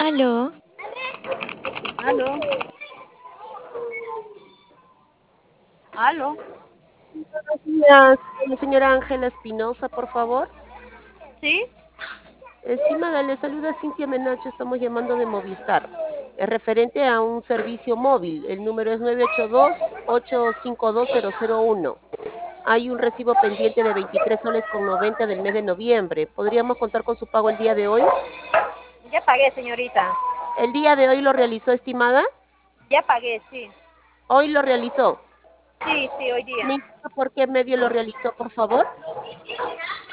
Aló, Aló, aló. Días, con la señora Ángela Espinosa, por favor. ¿Sí? Estimada, le saluda Cintia Menacho, estamos llamando de Movistar. Es referente a un servicio móvil, el número es 982-852-001. Hay un recibo pendiente de 23 soles con 90 del mes de noviembre. ¿Podríamos contar con su pago el día de hoy? Ya pagué, señorita. ¿El día de hoy lo realizó, estimada? Ya pagué, sí. Hoy lo realizó. Sí, sí, hoy día. ¿Me indica por qué medio lo realizó, por favor?